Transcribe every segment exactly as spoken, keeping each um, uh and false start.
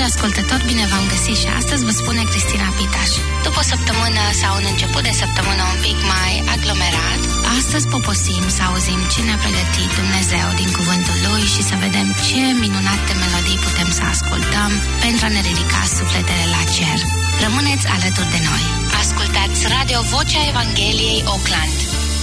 Dragi ascultători, bine v-am găsit și astăzi vă spune Cristina Pitaș. După o săptămână sau un început de săptămână un pic mai aglomerat, astăzi poposim să auzim ce ne-a pregătit Dumnezeu din cuvântul Lui și să vedem ce minunate melodii putem să ascultăm pentru a ne ridica sufletele la cer. Rămâneți alături de noi. Ascultați Radio Vocea Evangheliei Oakland.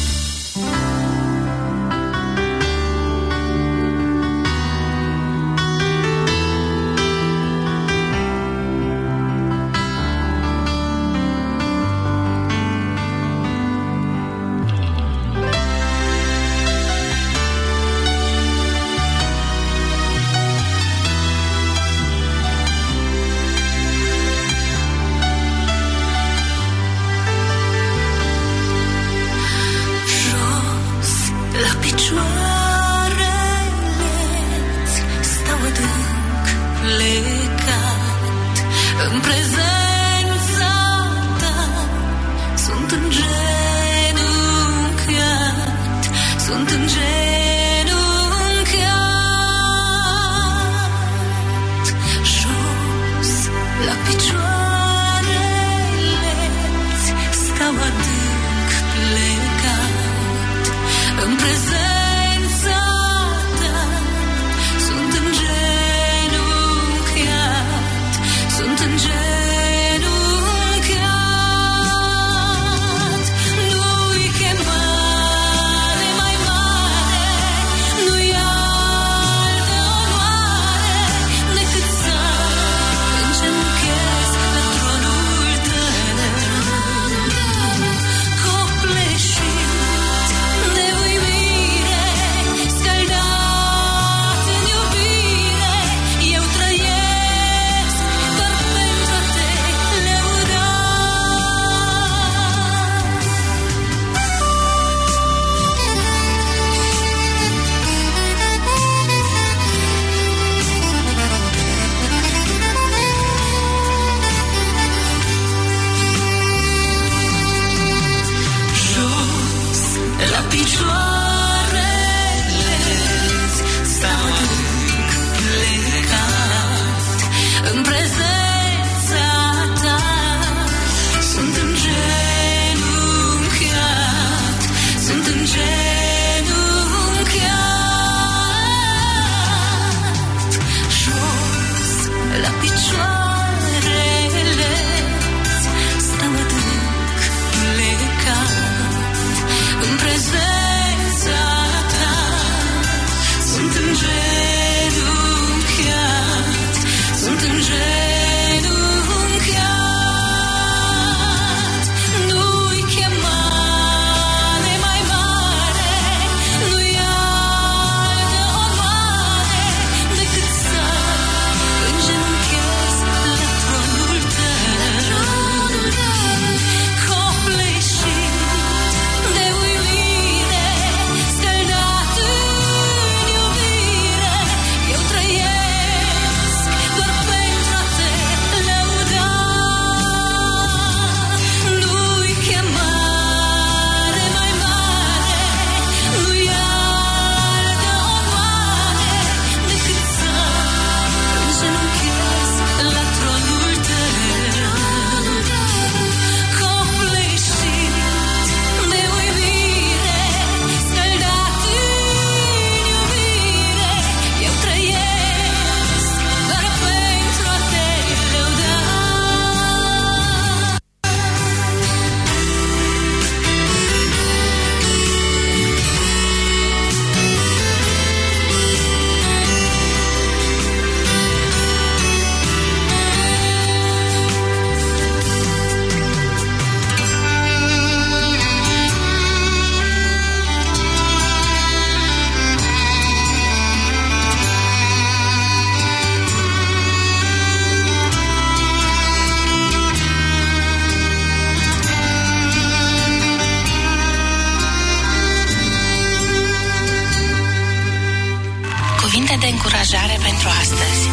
de încurajare pentru astăzi.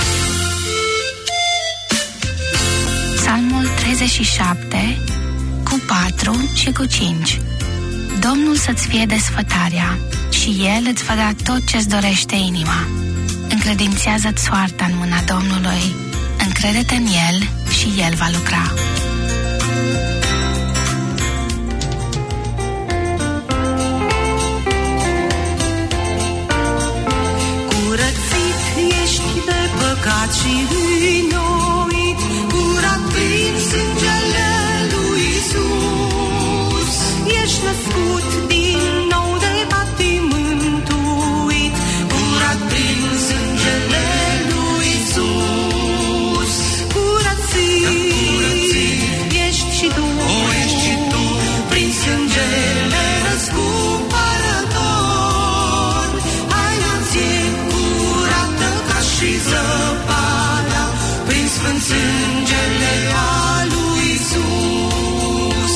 Psalmul treizeci și șapte cu cu patru și cu cinci. Domnul să-ți fie desfătarea și El îți va da tot ce-ți dorește inima. Încredințează-ți soarta în mâna Domnului, încrede-te în El și El va lucra. Curățit ești de păcat și înnoit, curat prin sângele lui Iisus. Ești născut din nou de patim mântuit, curat prin sângele lui Iisus. Curățit ești și tu, ești și tu, prin sângele răscumpărător. Haina ție curată ca și zăpada, prin sfânt sângele al lui Iisus.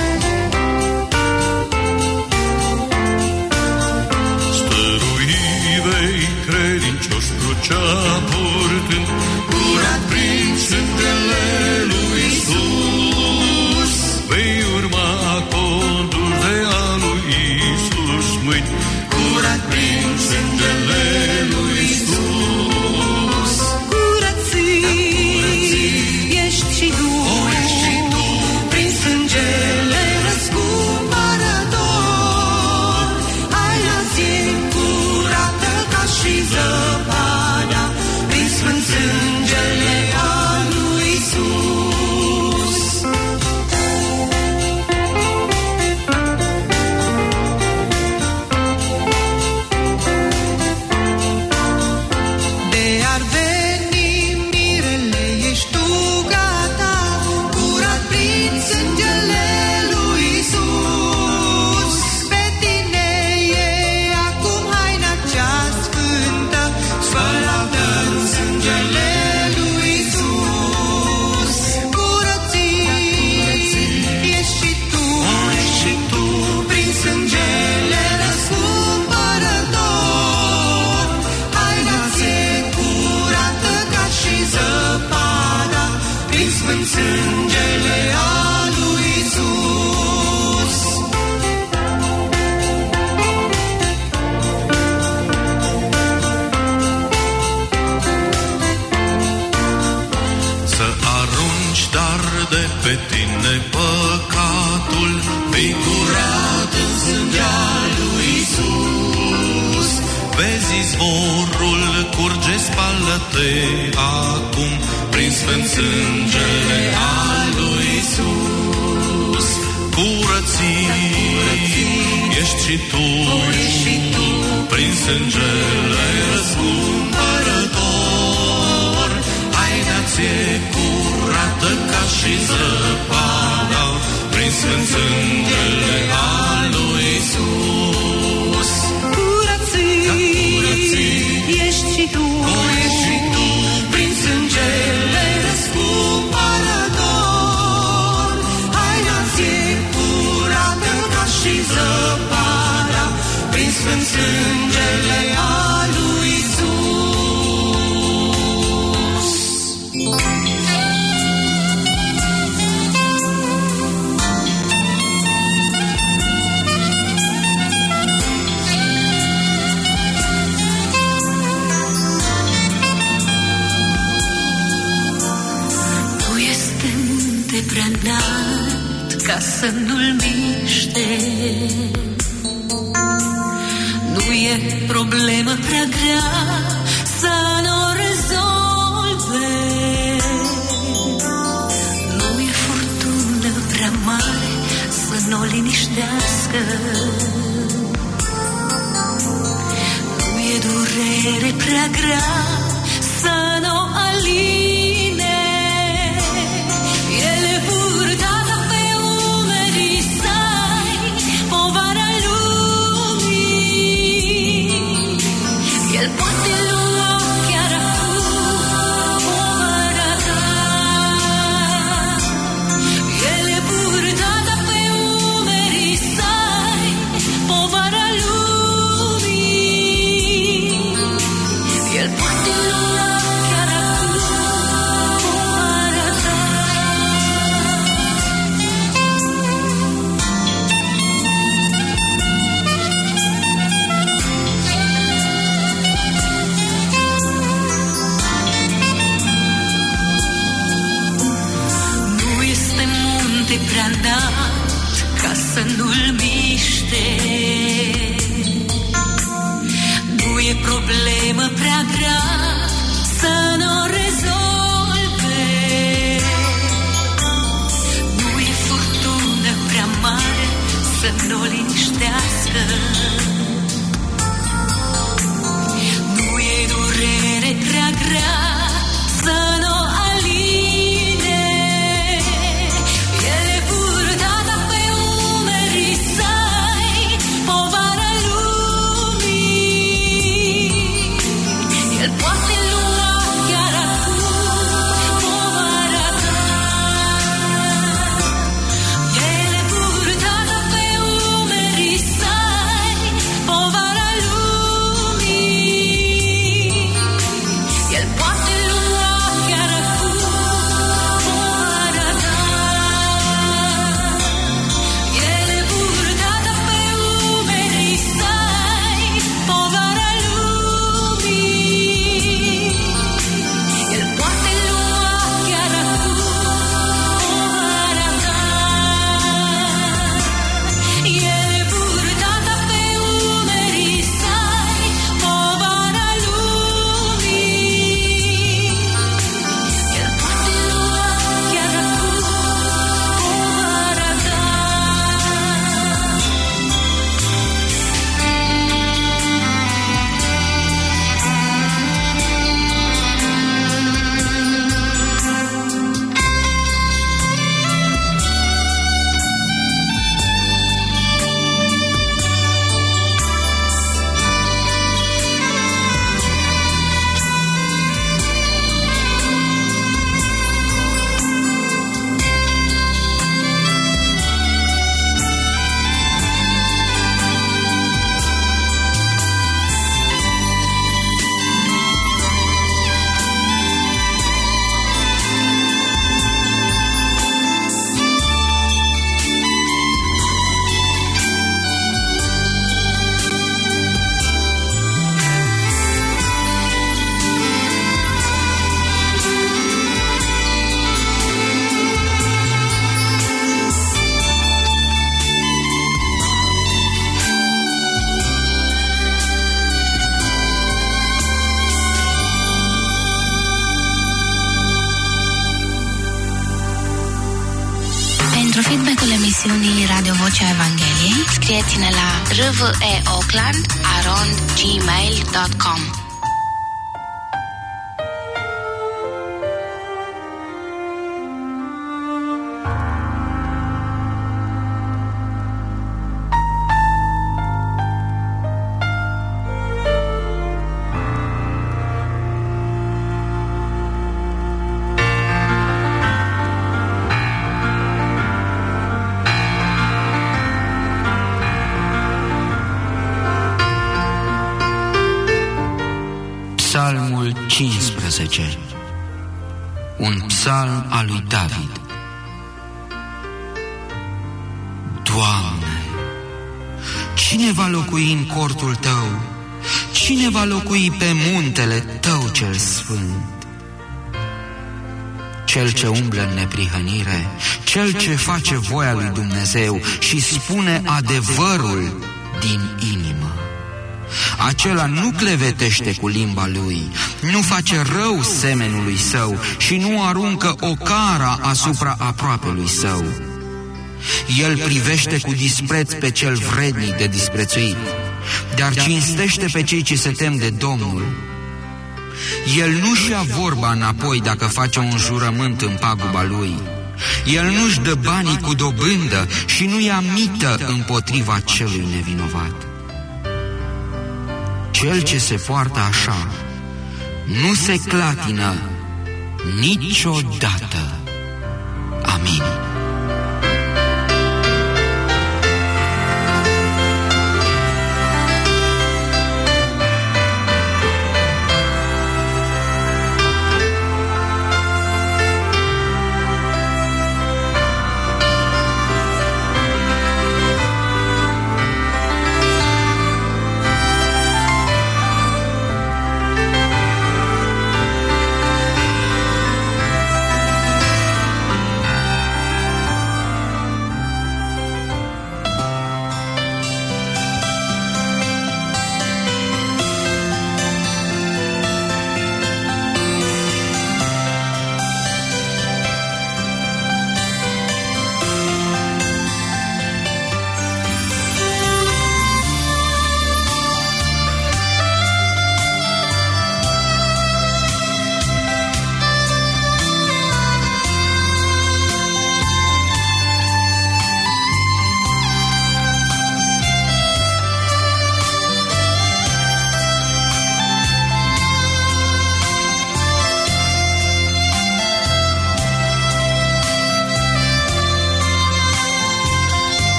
Stăruivei credincios crucea purtând, curat prin sângele lui Iisus. Vei urma contul de al lui Iisus mâini, curat prin sângele lui Iisus. Curățit ești și tu, ești și tu, prin sângele răscumpărător. Haina ție curată ca și zăpada, prin sfânt sângele al lui Iisus. De ar veni mirele, ești tu gata, curat prin sângele lui Iisus. Pe tine e acum haina cea sfântă, spălată în sângele lui Iisus. Curățit ești și tu, ești și tu, prin sângele răscumpărător. Haina ție curată ca și zăpada, prin sfânt sângele al lui Iisus. să arunci dar de pe tine păcatul, vei curat în sângea lui Iisus. Vezi izvorul curge, spală-te acum, prin sfânt sângele al lui Iisus. Curățit ești și tu, ești și tu, prin sângele răscumpărător. Haina ție curată ca și zăpada, prin sfânt sângele al lui Iisus. Curățit ești și tu, ești și tu, prin sângele răscumpărător. Haina ție curată ca și zăpada, prin sfânt sângele al lui Iisus. Tu este munte prea înalt ca să nu-l miște. Nu e problemă prea grea să nu o rezolve. Nu e furtună prea mare să nu o liniștească. Nu e durere prea grea să nu o aline. El e purtată pe umerii săi, povara lumii. El poate lua chiar acum povara ta. El e purtată pe umerii săi, povara lumii. El poate lua chiar acum de prea înalt ca să nu-l miște. Nu e problemă prea grea să nu o rezolve. Nu e furtună prea mare să nu o liniștească. Nu e durere prea grea să nu o aline. El e purtata pe umerii săi, povara lumii. El poate lua chiar acum povara ta. El e purtata pe umerii săi, povara lumii. El poate lua chiar acum povara ta. El e purtata pe umerii săi, povara lumii. El poate lua chiar acum povara ta. El e purtata pe umerii săi, povara lumii. El poate lua chiar acum povara ta. Pentru feedback-ul emisiunii Radio Vocea Evangheliei, scrieți-ne la r v e oakland arond gmail dot com. Psalmul cincisprezece, un psalm al lui David. Doamne, cine va locui în cortul Tău? Cine va locui pe muntele Tău cel sfânt? Cel ce umblă în neprihănire, cel ce face voia lui Dumnezeu și spune adevărul din inimă. Acela nu clevetește cu limba lui, nu face rău semenului său și nu aruncă o cara asupra aproapelui său. El privește cu dispreț pe cel vrednic de disprețuit, dar cinstește pe cei ce se tem de Domnul. El nu-și ia vorba înapoi dacă face un jurământ în paguba lui. El nu-și dă banii cu dobândă și nu ia mită împotriva celui nevinovat. Cel ce se poartă așa nu se clatină niciodată. Amin.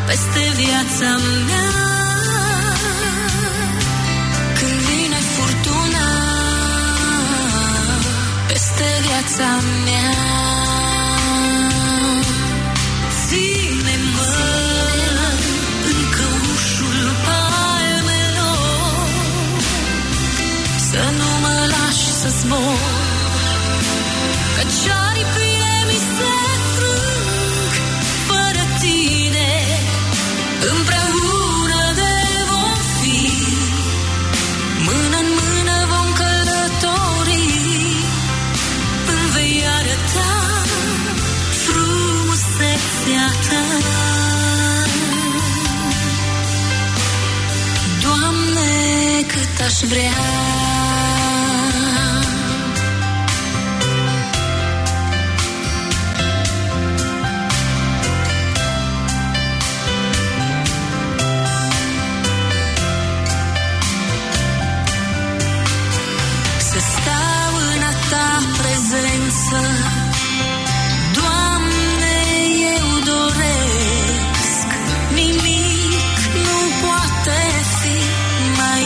peste viața mea. Când vine furtuna peste viața mea, ține-mă în căușul palmelor, să nu mă lași să zbor, căci aripile mi se frâng fără tine. Împreună de vom fi, mână-n mână vom călători, îmi vei arăta frumusețea ta. Doamne, cât aș vrea prezență. Doamne, eu doresc, nimic nu poate fi mai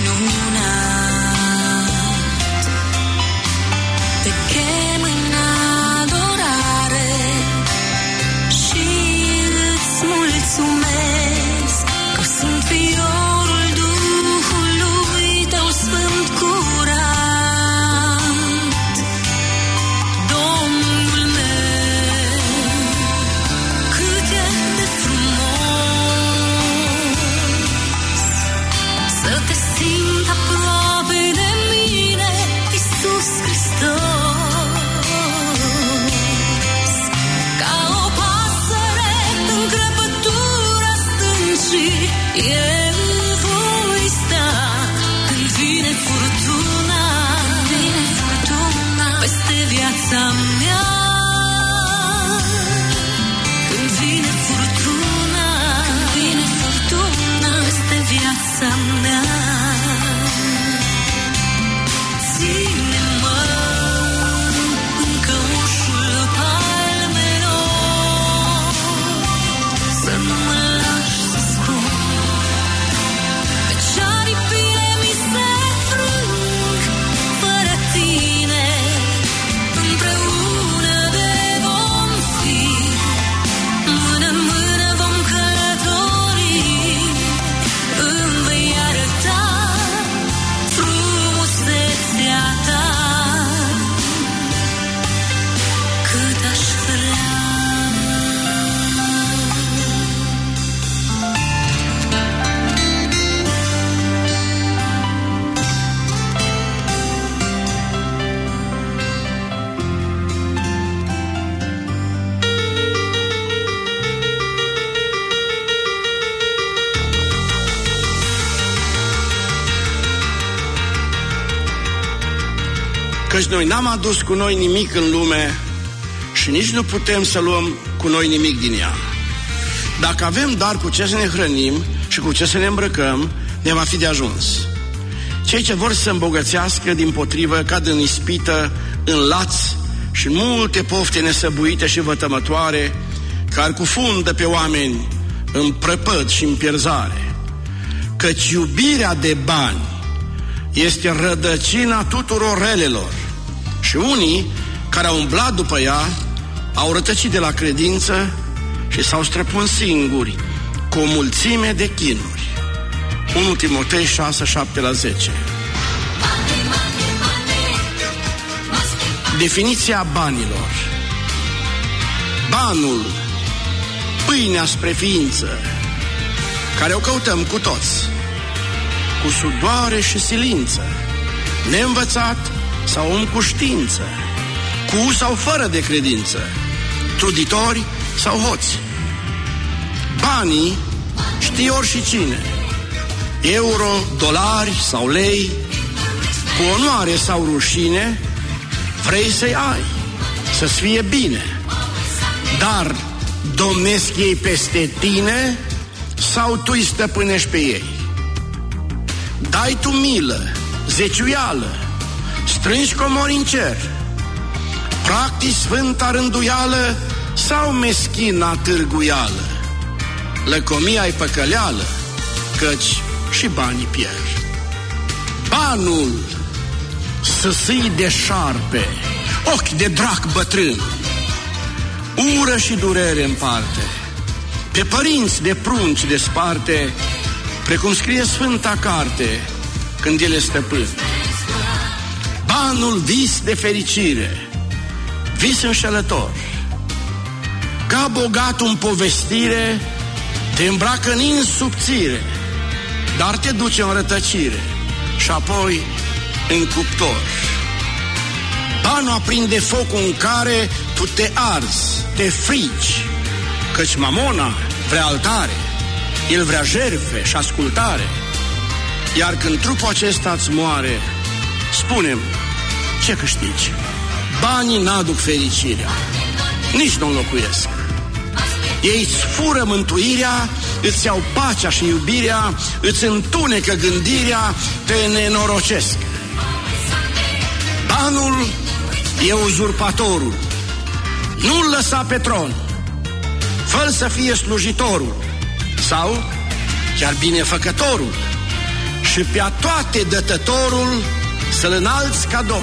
minunat. Te chem în adorare și îți mulțumesc că sunt fiorul Duhului Tău Sfânt curat. Eu voi sta când vine furtuna, vine furtuna peste viața mea. Când vine furtuna, vine furtuna peste viața mea. Ține-mă în căușul palmelor, să nu mă lași să zbor, aripile mi se frâng fără tine. Împreună de vom fi, mână-n mână vom călători, îmi vei arăta frumusețea ta. Cât aș vrea. Căci noi n-am adus cu noi nimic în lume și nici nu putem să luăm cu noi nimic din ea. Dacă avem dar cu ce să ne hrănim și cu ce să ne îmbrăcăm, ne va fi de ajuns. Cei ce vor să se îmbogățească, dimpotrivă, cad în ispită, în laț și în multe pofte nesăbuite și vătămătoare, care cufundă pe oameni în prăpăd și în pierzare. Căci iubirea de bani este rădăcina tuturor relelor și unii care au umblat după ea au rătăcit de la credință și s-au străpuns singuri cu o mulțime de chinuri. unu Timotei șase, șapte la zece. Definiția banilor: banul, pâinea spre ființă, care o căutăm cu toți, cu sudoare și silință, neînvățat sau om cu știință, cu sau fără de credință, truditori sau hoți. Banii știe oricine, euro, dolari sau lei, cu onoare sau rușine, vrei să-i ai, să-ți fie bine, dar domnesc ei peste tine sau tu îi stăpânești pe ei? Dai tu milă, zeciuială, strângi comori în cer, practici sfânta rânduială sau meschina târguială? lăcomia-i păcăleală, căci și banii pierd. Banul săsâi de șarpe, ochi de drac bătrân, ură și durere împarte, pe părinți de prunci desparte, precum scrie Sfânta Carte când el e stăpân. Banul vis de fericire, vis înșelător, ca bogatul în povestire, te îmbracă în insubțire, dar te duce în rătăcire și apoi în cuptor. Banul aprinde focul în care tu te arzi, te frici, căci mamona vrea altare, el vrea jertfe și ascultare. Iar când trupul acesta îți moare, spune-mi, ce câștigi? Banii n-aduc fericirea, nici nu înlocuiesc. Ei îți fură mântuirea, îți iau pacea și iubirea, îți întunecă gândirea, te nenorocesc. Banul e uzurpatorul, nu-l lăsa pe tron, fă-l să fie slujitorul sau chiar binefăcătorul și pe-a toate dătătorul să-l înalți ca domn.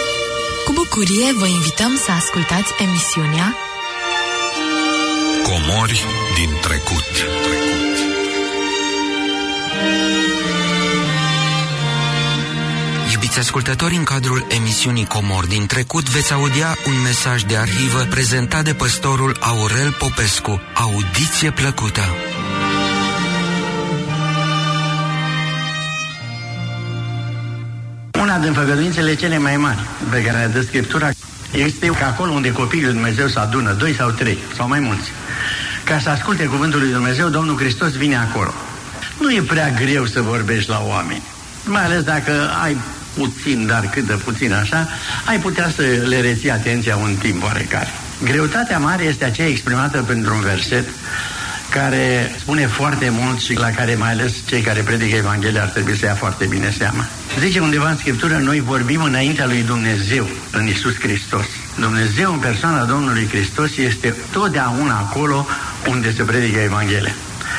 Vă invităm să ascultați emisiunea Comori din trecut. Iubiți ascultători, în cadrul emisiunii Comori din trecut veți audia un mesaj de arhivă prezentat de păstorul Aurel Popescu. Audiție plăcută! Una din făgăduințele cele mai mari pe care le dă Scriptura este că acolo unde copiii lui Dumnezeu se adună, doi sau trei, sau mai mulți, ca să asculte cuvântul lui Dumnezeu, Domnul Hristos vine acolo. Nu e prea greu să vorbești la oameni, mai ales dacă ai puțin, dar cât de puțin așa, ai putea să le reții atenția un timp oarecare. Greutatea mare este aceea exprimată pentru un verset care spune foarte mult și la care mai ales cei care predică Evanghelia ar trebui să ia foarte bine seama. Zice undeva în Scriptură, noi vorbim înaintea lui Dumnezeu, în Iisus Hristos. Dumnezeu în persoana Domnului Hristos este totdeauna acolo unde se predică Evanghelia.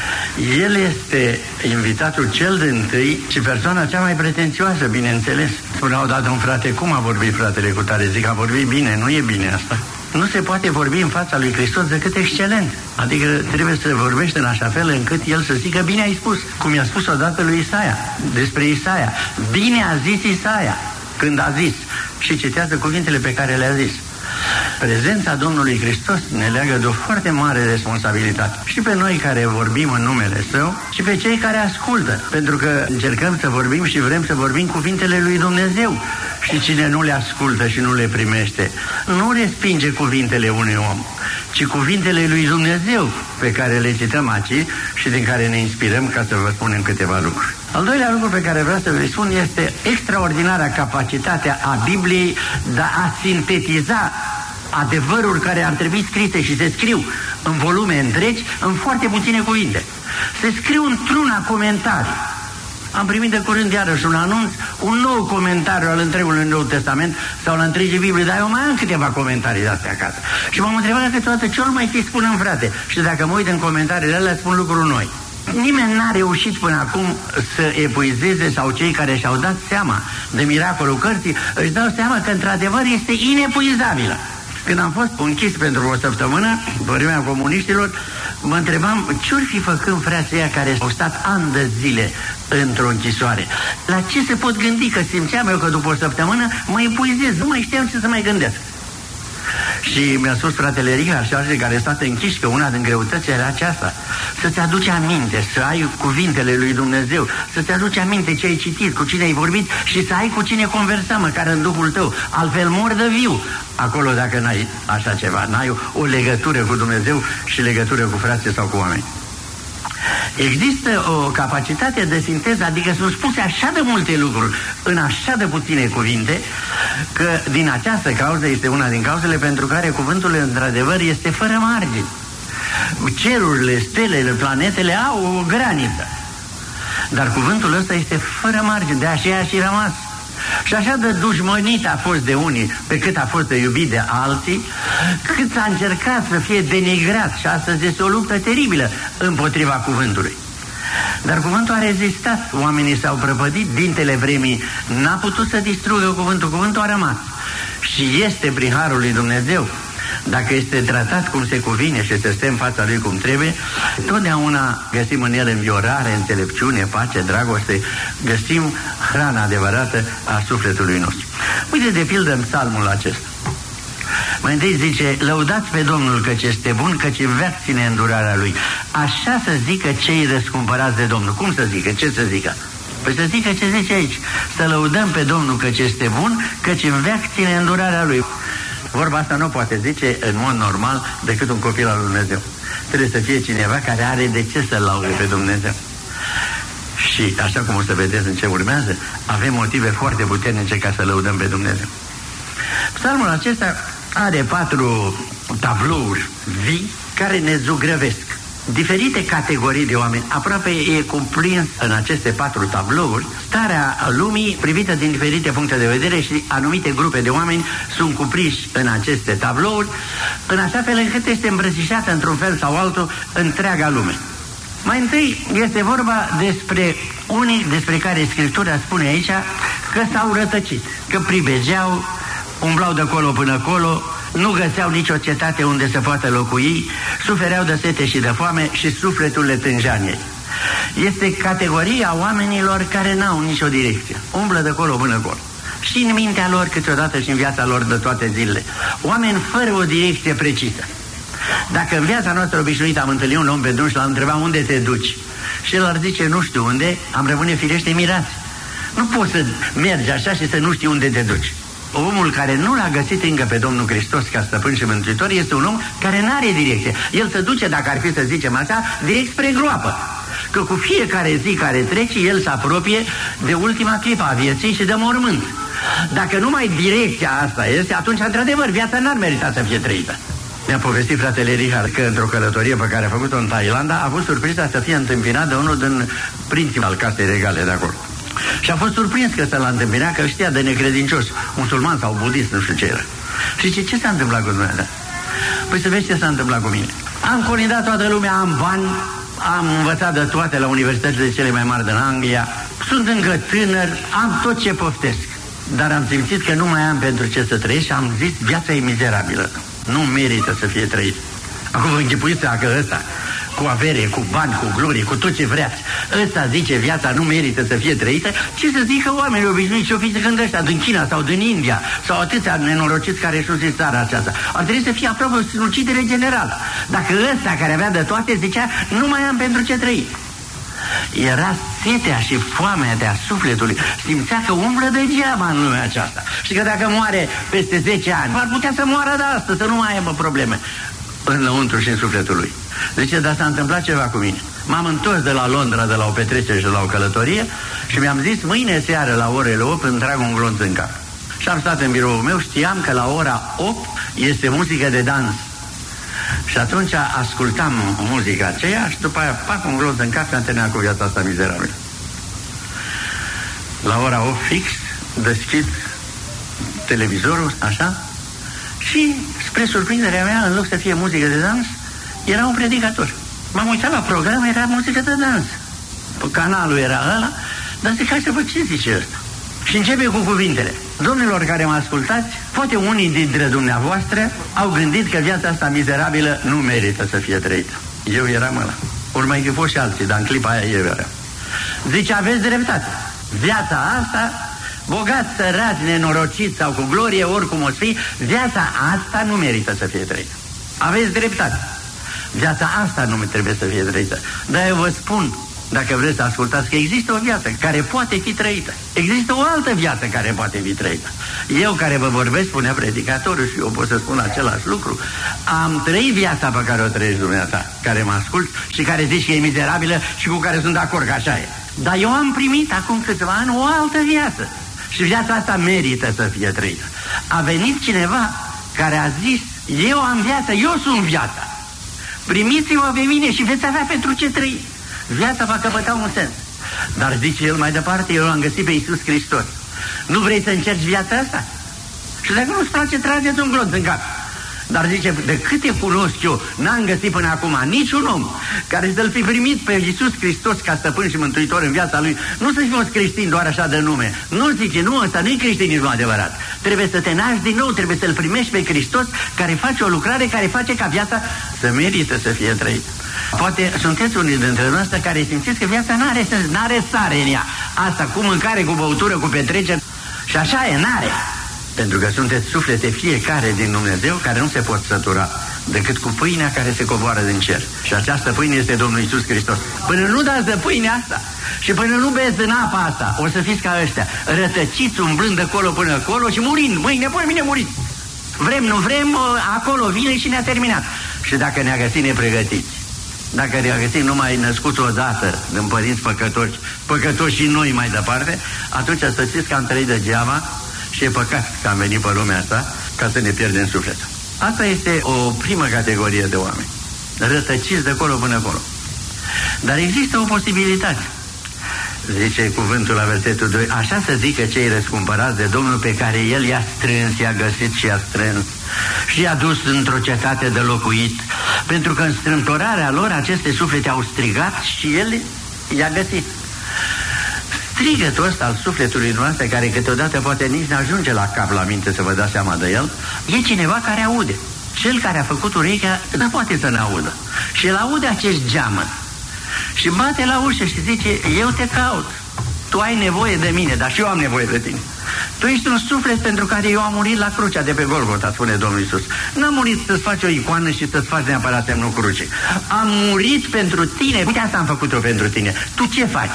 El este invitatul cel dintâi și persoana cea mai pretențioasă, bineînțeles. Spunea odată un frate, cum a vorbit fratele cu tare? Zic, a vorbit bine, nu e bine asta. Nu se poate vorbi în fața lui Hristos decât excelent. Adică trebuie să vorbești în așa fel încât el să zică, bine ai spus, cum i-a spus odată lui Isaia, despre Isaia. Bine a zis Isaia, când a zis. Și citează cuvintele pe care le-a zis. Prezența Domnului Hristos ne leagă de o foarte mare responsabilitate. Și pe noi care vorbim în numele Său și pe cei care ascultă. Pentru că încercăm să vorbim și vrem să vorbim cuvintele lui Dumnezeu. Și cine nu le ascultă și nu le primește, nu respinge cuvintele unui om, ci cuvintele lui Dumnezeu pe care le cităm aici și din care ne inspirăm ca să vă spunem câteva lucruri. Al doilea lucru pe care vreau să vă spun este extraordinara capacitatea a Bibliei de a sintetiza adevăruri care ar trebui scrise și se scriu în volume întregi în foarte puține cuvinte. Se scriu într-una comentarii. Am primit de curând iarăși un anunț, un nou comentariu al întregului Nou Testament sau la întregii Biblie, dar eu mai am câteva comentarii de astea acasă. Și m-am întrebat câteodată ce mai fi spun frate. Și dacă mă uit în comentariile alea, spun lucruri noi. Nimeni n-a reușit până acum să epuizeze, sau cei care și-au dat seama de miracolul cărții, își dau seama că într-adevăr este inepuizabilă. Când am fost închis pentru o săptămână, pe vremea comuniștilor, mă întrebam ce-or fi făcând frații ăia care au stat ani de zile într-o închisoare. La ce se pot gândi? Că simțeam eu că după o săptămână mă epuizez, nu mai știam ce să mai gândesc. Și mi-a spus fratele Richard și alții care stat închiși că una din greutăți era aceasta. Să-ți aduci aminte, să ai cuvintele lui Dumnezeu, să-ți aduci aminte ce ai citit, cu cine ai vorbit și să ai cu cine conversa, măcar în Duhul tău. Altfel mor de viu acolo dacă n-ai așa ceva, n-ai o legătură cu Dumnezeu și legătură cu frații sau cu oameni. Există o capacitate de sinteză, adică sunt spuse așa de multe lucruri în așa de puține cuvinte, că din această cauză este una din cauzele pentru care cuvântul într-adevăr este fără margini. Cerurile, stelele, planetele au o graniță, dar cuvântul ăsta este fără margini, de aceea și rămas. Și așa de dușmănit a fost de unii, pe cât a fost de iubit de alții, cât s-a încercat să fie denigrat. Și astăzi este o luptă teribilă împotriva cuvântului. Dar cuvântul a rezistat, oamenii s-au prăpădit, dintele vremii n-a putut să distrugă cuvântul, cuvântul a rămas. Și este prin harul lui Dumnezeu, dacă este tratat cum se cuvine și se stă în fața lui cum trebuie, totdeauna găsim în el înviorare, înțelepciune, pace, dragoste, găsim hrana adevărată a sufletului nostru. Uite de pildă în psalmul acesta. Mai întâi zice, lăudați pe Domnul căci este bun, căci în veac ține îndurarea Lui. Așa să zică cei răscumpărați de Domnul. Cum să zică? Ce să zică? Păi să zică ce zice aici. Să lăudăm pe Domnul căci este bun, căci în veac ține îndurarea Lui. Vorba asta nu poate zice în mod normal decât un copil al lui Dumnezeu. Trebuie să fie cineva care are de ce să laude pe Dumnezeu. Și așa cum o să vedeți în ce urmează, avem motive foarte puternice ca să lăudăm pe Dumnezeu. Psalmul acesta are patru tablouri vii care ne zugrăvesc diferite categorii de oameni. Aproape e cuprins în aceste patru tablouri starea lumii privită din diferite puncte de vedere și anumite grupe de oameni sunt cuprinși în aceste tablouri, în așa fel încât este îmbrățișată într-un fel sau altul întreaga lume. Mai întâi este vorba despre unii despre care Scriptura spune aici că s-au rătăcit, că pribegeau, umblau de acolo până acolo, nu găseau nicio cetate unde să poată locui, sufereau de sete și de foame și sufletul le tângea în ei. Este categoria oamenilor care n-au nicio direcție, umblă de colo până acolo. Și în mintea lor, câteodată și în viața lor de toate zilele. Oameni fără o direcție precisă. Dacă în viața noastră obișnuită am întâlnit un om pe drum și l-am întrebat unde te duci, și el ar zice nu știu unde, am rămâne firește mirați. Nu poți să mergi așa și să nu știi unde te duci. Omul care nu l-a găsit încă pe Domnul Hristos ca stăpân și mântuitor este un om care nu are direcție. El se duce, dacă ar fi să zicem așa, direct spre groapă. Că cu fiecare zi care trece, el se apropie de ultima clipă a vieții și de mormânt. Dacă numai direcția asta este, atunci, într-adevăr, viața n-ar merita să fie trăită. Mi-a povestit fratele Richard că într-o călătorie pe care a făcut-o în Thailanda a avut surpriza să fie întâmpinat de unul din prinții al casei regale de acolo. Și a fost surprins că s-a întâmpinat, că știa de necredincios, musulman sau budist, nu știu ce era. Și zice, ce s-a întâmplat cu dumneavoastră? Păi să vezi ce s-a întâmplat cu mine. Am colindat toată lumea, am bani, am învățat de toate la universitățile cele mai mari din Anglia, sunt încă tânăr, am tot ce poftesc. Dar am simțit că nu mai am pentru ce să trăiesc și am zis, viața e mizerabilă. Nu merită să fie trăit. Acum vă închipuiți că ăsta, cu avere, cu bani, cu glorie, cu tot ce vreați, ăsta zice viața nu merită să fie trăită, ce să zică oamenii obișnuiți și-o fi zicând ăștia din China sau din India sau atâția nenorociți care își uzit țara aceasta. Ar trebui să fie aproape o sinucidere generală. Dacă ăsta care avea de toate zicea nu mai am pentru ce trăi. Era setea și foamea de a sufletului. Simțea că umblă degeaba în lumea aceasta. Și că dacă moare peste zece ani, ar putea să moară de asta, să nu mai aibă probleme înăuntru și în sufletul lui. Zice, dar s-a întâmplat ceva cu mine. M-am întors de la Londra, de la o petrecere și de la o călătorie și mi-am zis, mâine seară la orele opt îmi trag un glonț în cap. Și am stat în biroul meu, știam că la ora opt este muzică de dans. Și atunci ascultam muzica aceea și după aia pac un glonț în cap și am terminat cu viața asta mizerabilă. La ora opt fix deschid televizorul, așa, și spre surprinderea mea, în loc să fie muzică de dans, era un predicator. M-am uitat la program, era muzică de dans. Canalul era ăla, dar zic, hai să văd ce zice ăsta. Și începe cu cuvintele. Domnilor care mă ascultați, poate unii dintre dumneavoastră au gândit că viața asta mizerabilă nu merită să fie trăită. Eu eram ăla. Urmă fi fost și alții, dar în clipa aia eu eram. Zice, aveți dreptate. Viața asta, bogat, sărat, nenorocit sau cu glorie, oricum o să fie, viața asta nu merită să fie trăită. Aveți dreptate. Viața asta nu trebuie să fie trăită. Dar eu vă spun, dacă vreți să ascultați, că există o viață care poate fi trăită. Există o altă viață care poate fi trăită. Eu care vă vorbesc, spunea predicatorul, și eu pot să spun același lucru, am trăit viața pe care o trăiești dumneata, care mă ascult și care zici că e mizerabilă și cu care sunt de acord că așa e. Dar eu am primit acum câțiva ani o altă viață. Și viața asta merită să fie trăită. A venit cineva care a zis, eu am viață, eu sunt viața. Primiți-mă pe mine și veți avea pentru ce trăi. Viața va căpăta un sens. Dar zice el mai departe, eu l-am găsit pe Iisus Hristos. Nu vrei să încerci viața asta? Și dacă nu-ți place, trageți un glonț în cap. Dar zice, de câte cunosc eu, n-am găsit până acum niciun om care să-L fi primit pe Iisus Hristos ca stăpân și mântuitor în viața lui. Nu să fii fost creștin doar așa de nume. Nu zice, nu, ăsta nu-i creștinismul adevărat. Trebuie să te naști din nou, trebuie să-L primești pe Hristos, care face o lucrare care face ca viața să merită să fie trăită. Poate sunteți unii dintre noastre care simțiți că viața n-are sens, n-are sare în ea. Asta cu mâncare, cu băutură, cu petreceri. Și așa e, n-are. Pentru că sunteți suflete fiecare din Dumnezeu care nu se pot sătura decât cu pâinea care se coboară din cer. Și această pâine este Domnul Iisus Hristos. Până nu dați de pâinea asta și până nu beți din apa asta, o să fiți ca ăștia, rătăciți umblând de acolo până acolo și murind. Mâine, păi mine muriți. Vrem, nu vrem, acolo vine și ne-a terminat. Și dacă ne-a găsit nepregătiți, dacă ne-a găsit numai născuți odată din părinți păcătoși, păcătoși și noi mai departe, atunci să știți că am trăit degeaba și e păcat că am venit pe lumea asta ca să ne pierdem sufletul. Asta este o primă categorie de oameni, rătăciți de acolo până acolo. Dar există o posibilitate. Zice cuvântul la versetul doi, așa să zică cei răscumpărați de Domnul pe care El i-a strâns, i-a găsit și i-a strâns și i-a dus într-o cetate de locuit, pentru că în strâmtorarea lor aceste suflete au strigat și El i-a găsit. strigătul ăsta al sufletului dumneavoastră, care câteodată poate nici nu ajunge la cap, la minte să vă dați seama de el, e cineva care aude. Cel care a făcut urechea nu poate să ne audă. Și el aude acest geamăt și bate la ușă și zice: eu te caut, tu ai nevoie de mine, dar și eu am nevoie de tine. Tu ești un suflet pentru care eu am murit la crucea de pe Golgota, spune Domnul Iisus. N-am murit să-ți faci o icoană și să-ți faci neapărat semnul cruce. Am murit pentru tine, uite asta am făcut-o pentru tine. Tu ce faci?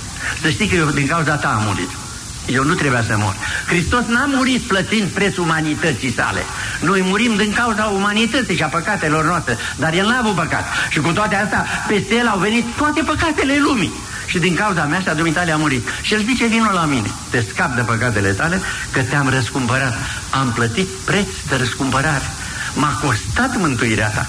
Să știi că eu din cauza ta am murit. Eu nu trebuia să mor. Hristos n-a murit plătind prețul umanității sale. Noi murim din cauza umanității și a păcatelor noastre, dar El n-a avut păcat. Și cu toate astea, peste El au venit toate păcatele lumii. Și din cauza mea și a dumitale a murit. Și El zice: vino la mine, te scap de păcatele tale, că te-am răscumpărat. Am plătit preț de răscumpărare. M-a costat mântuirea ta.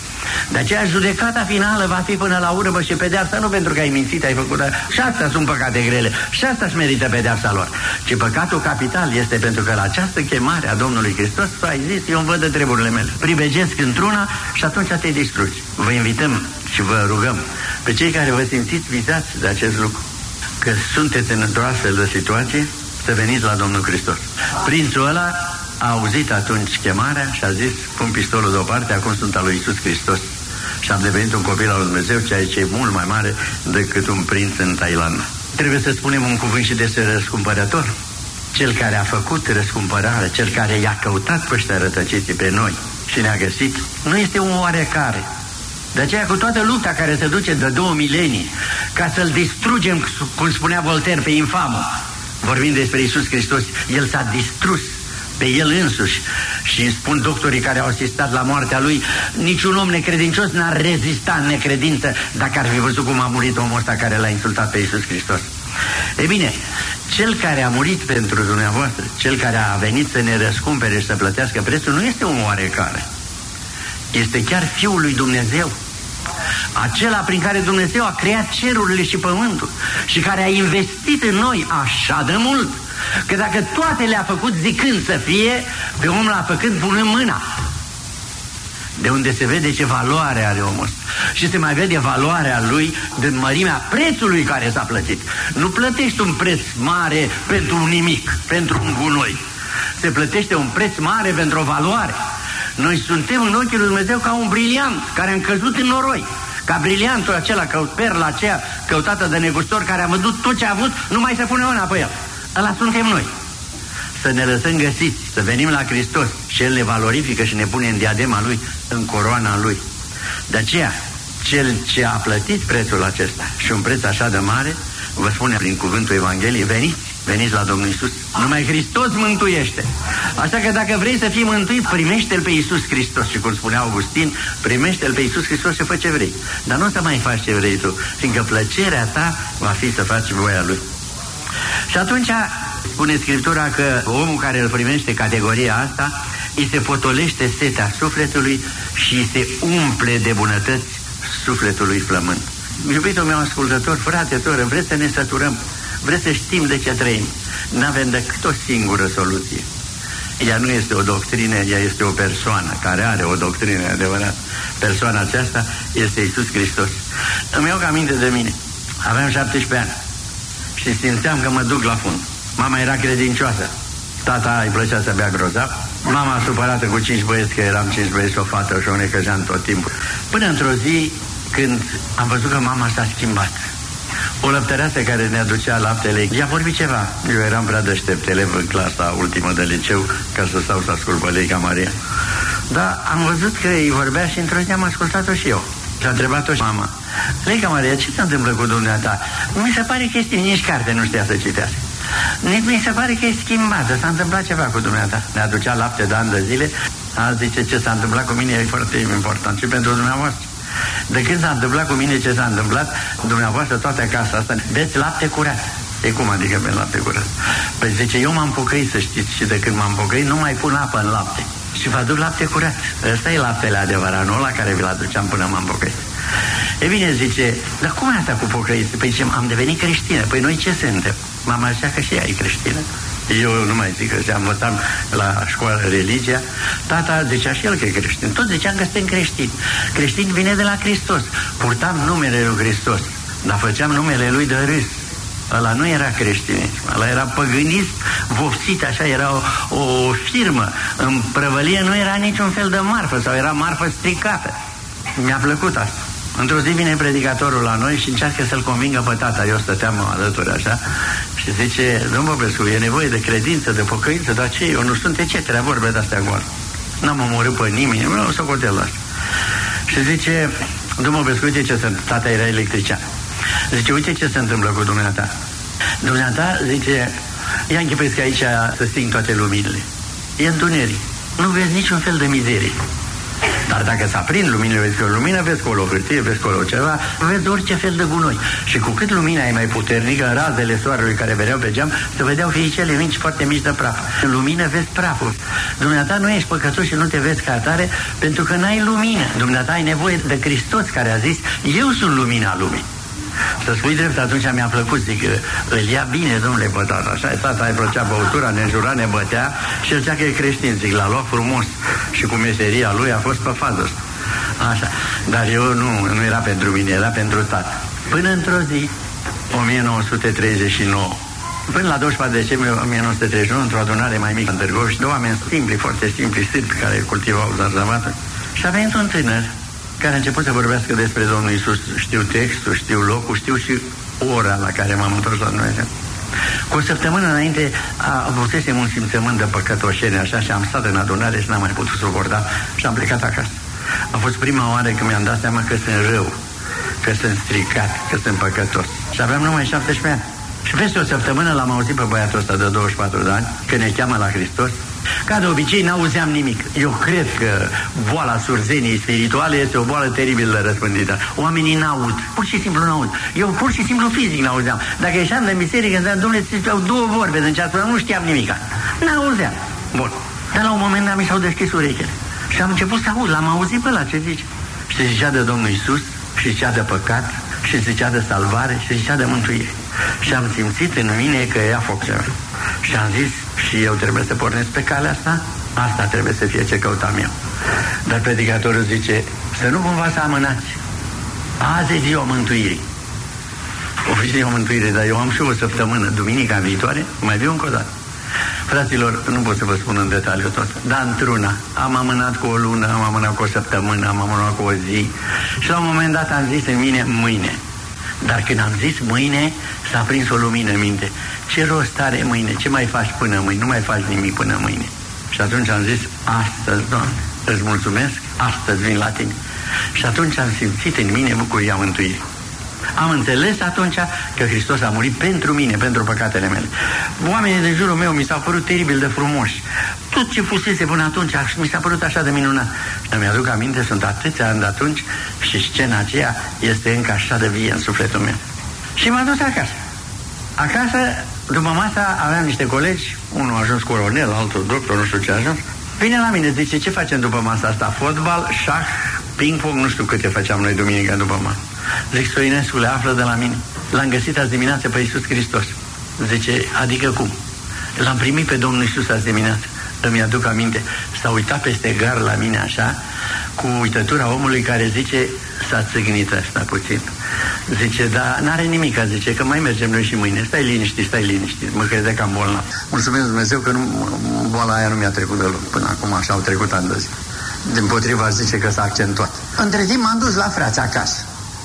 De aceea judecata finală va fi până la urmă și pedeapsa, nu pentru că ai mințit, ai făcut, și astea sunt păcate grele, și asta își merită pedeapsa lor, ci păcatul capital este pentru că la această chemare a Domnului Hristos tu ai zis: eu îmi văd de treburile mele, pribegesc într-una și atunci te distrugi. Vă invităm și vă rugăm pe cei care vă simțiți vizați de acest lucru, că sunteți într-o astfel de situație, să veniți la Domnul Hristos. Prințul ăla a auzit atunci chemarea și a zis: pun pistolul deoparte, acum sunt al lui Iisus Hristos și am devenit un copil al lui Dumnezeu, ceea ce e mult mai mare decât un prinț în Thailanda. Trebuie să spunem un cuvânt și despre răscumpărător. Cel care a făcut răscumpărare, cel care i-a căutat pe ăștia rătăciți pe noi și ne-a găsit, nu este un oarecare. De aceea, cu toată lupta care se duce de două milenii ca să-l distrugem, cum spunea Voltaire, pe infamă, vorbind despre Iisus Hristos, El s-a distrus pe El însuși. Și spun doctorii care au asistat la moartea Lui: niciun om necredincios n-ar rezista în necredință dacă ar fi văzut cum a murit omul ăsta care l-a insultat pe Iisus Hristos. E bine, Cel care a murit pentru dumneavoastră, Cel care a venit să ne răscumpere și să plătească prețul, nu este un oarecare. Este chiar Fiul lui Dumnezeu, acela prin care Dumnezeu a creat cerurile și pământul și care a investit în noi așa de mult, că dacă toate le-a făcut zicând să fie, pe om l-a făcut punând mâna. De unde se vede ce valoare are omul ăsta. Și se mai vede valoarea lui din mărimea prețului care s-a plătit. Nu plătești un preț mare pentru un nimic, pentru un gunoi. Se plătește un preț mare pentru o valoare. Noi suntem în ochii lui Dumnezeu ca un briliant care a căzut în noroi. Ca briliantul acela, ca perla aceea căutată de negustor, care a văzut tot ce a avut, nu mai se pune mâna pe el. Ăla suntem noi. Să ne lăsăm găsiți, să venim la Hristos și El ne valorifică și ne pune în diadema Lui, în coroana Lui. De aceea, Cel ce a plătit prețul acesta și un preț așa de mare, vă spune prin cuvântul Evangheliei: veniți, veniți la Domnul Iisus. Numai Hristos mântuiește. Așa că dacă vrei să fii mântuit, primește-L pe Iisus Hristos. Și cum spunea Augustin, primește-L pe Iisus Hristos și fă ce vrei. Dar nu o să mai faci ce vrei tu, fiindcă plăcerea ta va fi să faci voia Lui. Și atunci spune Scriptura că omul care îl primește categoria asta, îi se potolește setea sufletului și îi se umple de bunătăți sufletului flămând. Iubitul meu ascultător, frate, soră, vreți să ne săturăm, vreți să știm de ce trăim, n-avem decât o singură soluție. Ea nu este o doctrină, ea este o persoană care are o doctrină adevărată. Persoana aceasta este Iisus Hristos. Îmi iau aminte de mine. Aveam șaptesprezece ani și simțeam că mă duc la fund. Mama era credincioasă, tata îi plăcea să bea grozav, mama supărată cu cinci băieți, că eram cinci băieți, o fată și o necăjeam tot timpul. Până într-o zi, când am văzut că mama s-a schimbat, o lăptăreasă care ne aducea laptele, i-a vorbit ceva. Eu eram prea deștept, elev în clasa ultimă de liceu, ca să stau să ascult pe Leica Maria. Dar am văzut că îi vorbea și într-o zi am ascultat-o și eu. Și a întrebat-o și mama: Leica Maria, ce se întâmplă cu dumneata? Mi se pare că este, nici carte nu știa să citească. Mi se pare că e schimbată, s-a întâmplat ceva cu dumneata. Ne aducea lapte de ani de zile. Azi zice: ce s-a întâmplat cu mine e foarte important și pentru dumneavoastră. De când s-a întâmplat cu mine ce s-a întâmplat, dumneavoastră toată casa asta beți lapte curat. E cum adică beți lapte curat? Păi zice: eu m-am pocăit, să știți, și de când m-am pocăit nu mai pun apă în lapte și vă aduc lapte curat. Ăsta e laptele adevărat, nu ăla care vi-l aduceam până m-am pocăit. E bine, zice: dar cum e asta cu pocăit? Păi zice: am devenit creștină. Păi noi ce suntem? Mama zicea că și ea e creștină. Eu nu mai zic, că am învățat la școală religia. Tata zicea și el că e creștin. Tot ziceam că suntem creștini. Creștin vine de la Hristos. Purtam numele lui Hristos, dar făceam numele lui de râs. Ăla nu era creștinism, ăla era păgânism vopsit, așa, era o, o firmă. În prăvălie nu era niciun fel de marfă sau era marfă stricată. Mi-a plăcut asta. Într-o zi vine predicatorul la noi și încearcă să-l convingă pe tata. Eu stăteam alături așa și zice: domnul Popescu, e nevoie de credință, de pocăință, dar ce? Eu nu sunt eceterea, vorbe de-astea goale. N-am omorât pe nimeni, nu să cotel asta. Și zice: domnul Popescu, uite ce se întâmplă. Tata era electrician. Zice: uite ce se întâmplă cu dumneata. Dumneata, zice, ia închipuiți că aici să sting toate luminile. E întuneric. Nu vezi niciun fel de mizerie. Dar dacă se aprind luminile, vezi că o lumină, vezi că o hârtie, vezi că o ceva, vezi orice fel de gunoi. Și cu cât lumina e mai puternică, în razele soarelui care veneau pe geam, se vedeau fiicele mici foarte mici de praf. În lumină vezi praful. Dumneata nu ești păcătos și nu te vezi ca atare pentru că n-ai lumină. Dumneata ai nevoie de Hristos care a zis: eu sunt lumina lumii. Să spui drept, atunci mi-a plăcut, zic, îl ia bine, domnule, pe tata. Așa, tata îi plăcea băutura, ne înjura, ne bătea și el zicea că e creștin, zic, l-a luat frumos și cu meseria lui a fost pe fază. Așa, dar eu nu, nu era pentru mine, era pentru tata. Până într-o zi, o mie nouă sute treizeci și nouă, până la douăzeci și patru decembrie o mie nouă sute treizeci și nouă, într-o adunare mai mică în Târgoviște, de oameni simpli, foarte simpli, sârbi, care cultivau zarzavatul, și a venit un tânăr care a început să vorbească despre Domnul Iisus. Știu textul, știu locul, știu și ora la care m-am întors la Dumnezeu. Cu o săptămână înainte avusesem un simțământ de păcătoșenie, așa, și am stat în adunare și n-am mai putut suporta și am plecat acasă. A fost prima oară când mi-am dat seama că sunt rău, că sunt stricat, că sunt păcătos. Și aveam numai șaptesprezece ani. Și peste o săptămână l-am auzit pe băiatul ăsta de douăzeci și patru de ani, că ne cheamă la Hristos. Ca de obicei, n-auzeam nimic. Eu cred că boala surzeniei spirituale este o boală teribil de răspândită. Oamenii n-aud, pur și simplu n-aud. Eu pur și simplu fizic n-auzeam. Dacă ieșeam de biserică, înseamnă, domnule, ți au două vorbe de încearcă, nu știam nimica. N-auzeam. Bun. Dar la un moment dat mi s-au deschis urechile. Și am început să aud, l-am auzit pe ăla ce zice. Și zicea de Domnul Iisus, și zicea de păcat, și zicea de salvare, și zicea de mântuire. Și am simțit în mine că ea foc ceva. Și am zis, și eu trebuie să pornesc pe calea asta? Asta trebuie să fie ce căutam eu. Dar predicatorul zice, să nu cumva să amânați. Azi e ziua mântuirii. O fi ziua mântuirii, dar eu am și o săptămână, duminica viitoare, mai viu încă o dată. Fraților, nu pot să vă spun în detaliu tot, dar într-una am amânat cu o lună, am amânat cu o săptămână, am amânat cu o zi și la un moment dat am zis în mine, mâine. Dar când am zis mâine, s-a prins o lumină în minte. Ce rost are mâine? Ce mai faci până mâine? Nu mai faci nimic până mâine. Și atunci am zis, astăzi, Doamne, îți mulțumesc, astăzi vin la Tine. Și atunci am simțit în mine bucuria mântuirii. Am înțeles atunci că Hristos a murit pentru mine, pentru păcatele mele. Oamenii din jurul meu mi s-au părut teribil de frumoși. Tot ce fusese până atunci mi s-a părut așa de minunat. Și mi-aduc aminte, sunt atâția ani de atunci și scena aceea este încă așa de vie în sufletul meu. Și m-am dus acasă. Acasă, după masa, aveam niște colegi, unul a ajuns colonel, altul doctor, nu știu ce a ajuns. Vine la mine, zice, ce facem după masa asta? Fotbal, șah, ping-pong, nu știu câte făceam noi duminica după masă. Zic, Soinescule, află de la mine. L-am găsit azi dimineață pe Iisus Hristos. Zice, adică cum? L-am primit pe Domnul Iisus azi dimineață. Îmi aduc aminte, s-a uitat peste gar la mine așa, cu uitătura omului care zice, s-a țâgnit asta puțin. Zice, dar n-are nimic, zice, că mai mergem noi și mâine. Stai liniștit, stai liniștit. Mă crede că am bolnav. Mulțumesc Dumnezeu că nu, boala aia nu mi-a trecut deloc. Până acum așa au trecut ani de zi. Dimpotriva zice că s-a accentuat. Între timp m-am dus la frați acasă.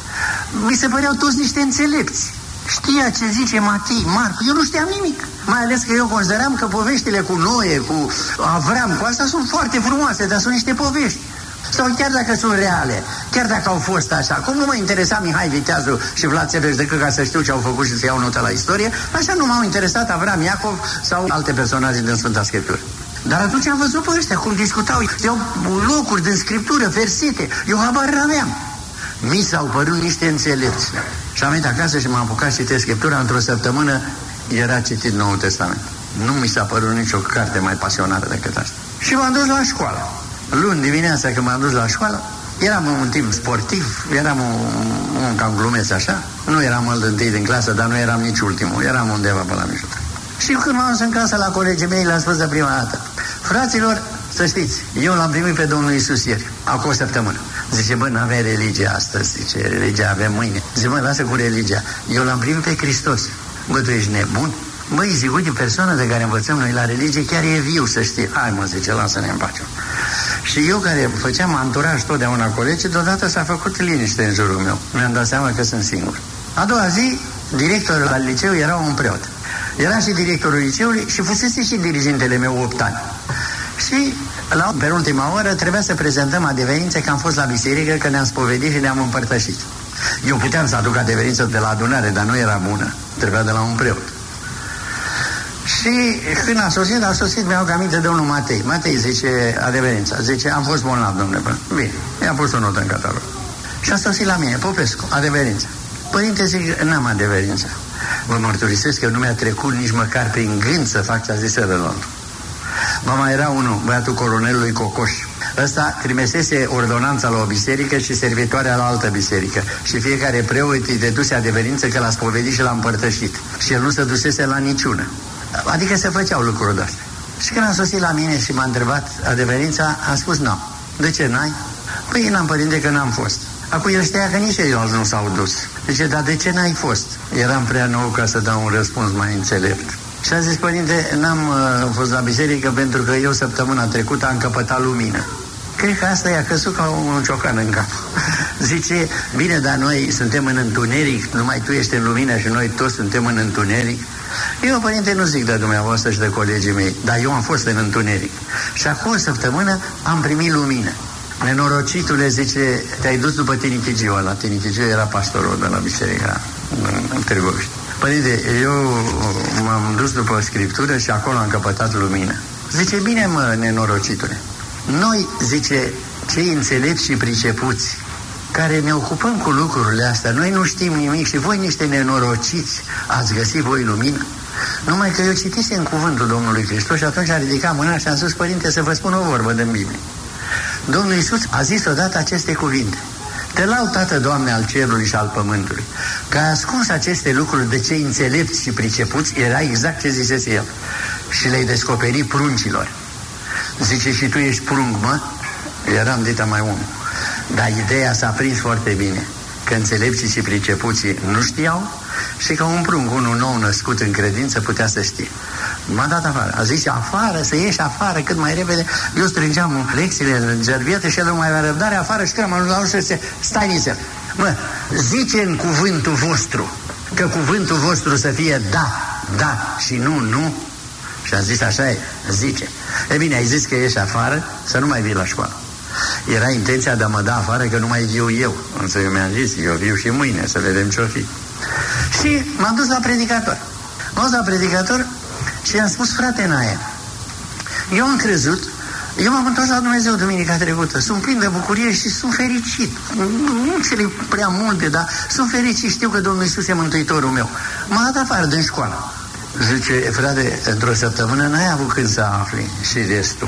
Mi se păreau toți niște înțelepți. Știa ce zice Matei, Marcu, eu nu știam nimic. Mai ales că eu consideram că poveștile cu Noe, cu Avram, cu asta sunt foarte frumoase, dar sunt niște povești. Sau chiar dacă sunt reale, chiar dacă au fost așa. Cum nu mă interesa Mihai Viteazu și Vlad Țepeș decât ca să știu ce au făcut și să iau notă la istorie, așa nu m-au interesat Avram, Iacov sau alte personaje din Sfânta Scriptură. Dar atunci am văzut pe ăștia cum discutau, iau locuri din Scriptură, versete, eu habar n-aveam. Mi s-au părut niște înțelepți. Și am venit acasă și m-am apucat să citesc Scriptura. Într-o săptămână era citit Noul Testament. Nu mi s-a părut nicio carte mai pasionată decât asta. Și m-am dus la școală. Luni dimineața când m-am dus la școală, eram un timp sportiv, eram un, un cam glumeț așa. Nu eram al întâi din clasă, dar nu eram nici ultimul. Eram undeva pe la mijloc. Și când m-am dus în casă la colegii mei, le-am spus de prima dată, fraților, să știți, eu l-am primit pe Domnul Iisus ieri, acum o săptămână. Zice, bă, n-avem religie astăzi, zice, religia avem mâine. Zice, mă, lasă cu religia. Eu l-am primit pe Hristos. Bă, tu ești nebun? Băi, zic, uite, persoana de care învățăm noi la religie chiar e viu, să știi. Hai, mă, zice, lasă-ne în pace. Și eu, care făceam anturaj totdeauna colegi, deodată s-a făcut liniște în jurul meu. Mi-am dat seama că sunt singur. A doua zi, directorul al liceu era un preot. Era și directorul liceului și fusese și dirigintele meu opt ani. Și la penultima oră trebuia să prezentăm adeverințe că am fost la biserică, că ne-am spovedit și ne-am împărtășit. Eu puteam să aduc adeverință de la adunare, dar nu era bună. Trebuia de la un preot. Și când a sosit, a sosit, mi-au aminte de unul Matei. Matei zice adeverința. Zice, am fost bolnav, domnule. Bine, i-a pus o notă în catalog. Și a sosit la mine, Popescu, adeverința. Părinte, zic, n-am adeverința. Vă mărturisesc că nu mi-a trecut nici măcar prin gând să fac ce a zis celălalt. Mama era unul, băiatul colonelului Cocoș. Ăsta trimisese ordonanța la o biserică și servitoarea la altă biserică. Și fiecare preot îi deduse adeverință că l-a spovedit și l-a împărtășit. Și el nu se dusese la niciuna. Adică se făceau lucruri de-astea. Și când a sosit la mine și m-a întrebat adeverința, a spus nu. De ce n-ai? Păi n-am, părinte, că n-am fost. Acum el știa că nici ei nu s-au dus. Zice, dar de ce n-ai fost? Eram prea nou ca să dau un răspuns mai înțelept. Și a zis, părinte, n-am uh, fost la biserică pentru că eu săptămâna trecută am căpătat lumină. Cred că asta i-a căzut ca un ciocan în cap. Zice, bine, dar noi suntem în întuneric, numai tu ești în lumină și noi toți suntem în întuneric. Eu, părinte, nu zic de dumneavoastră și de colegii mei, dar eu am fost în întuneric. Și acum o săptămână am primit lumină. Nenorocitule, zice, te-ai dus după Tinichigiu ăla. Tinichigiu era pastorul de la biserica în Târgoviște. Părinte, eu m-am dus după Scriptură și acolo am căpătat lumină. Zice, bine, mă, nenorocitule, noi, zice, cei înțelepți și pricepuți care ne ocupăm cu lucrurile astea, noi nu știm nimic și voi, niște nenorociți, ați găsit voi lumină? Numai că eu citisem cuvântul Domnului Hristos și atunci am ridicat mâna și am spus, părinte, să vă spun o vorbă din Biblie. Domnul Iisus a zis odată aceste cuvinte: te laud, Tată, Doamne, al cerului și al pământului, că ai ascuns aceste lucruri de cei înțelepți și pricepuți. Era exact ce zisese el. Și le-ai descoperit pruncilor. Zice, și tu ești prunc, mă? Eram dita mai unul. Dar ideea s-a prins foarte bine, că înțelepții și pricepuții nu știau și că un prunc, unul nou născut în credință, putea să știe. M-a dat afară. A zis, afară, să ieși afară cât mai repede. Eu strângeam lecțiile în gervietă și el nu mai avea răbdare afară și când am ajuns la ușă, se stai nițel. Mă, zice în cuvântul vostru, că cuvântul vostru să fie da, da și nu, nu. Și a zis, așa e, zice. E bine, ai zis că ieși afară, să nu mai vii la școală. Era intenția de a mă da afară, că nu mai viu eu. Însă eu mi-am zis, eu viu și mâine, să vedem ce-o fi. Și m-am dus la predicator. M-am dus la predicator și i-am spus, frate Nae, eu am crezut, eu m-am întors la Dumnezeu duminica trecută, sunt plin de bucurie și sunt fericit. Nu înțeleg prea multe, dar sunt fericit, știu că Domnul Iisus e Mântuitorul meu. M-a dat afară din școală. Zice, frate, într-o săptămână n-ai avut când să afli și restul.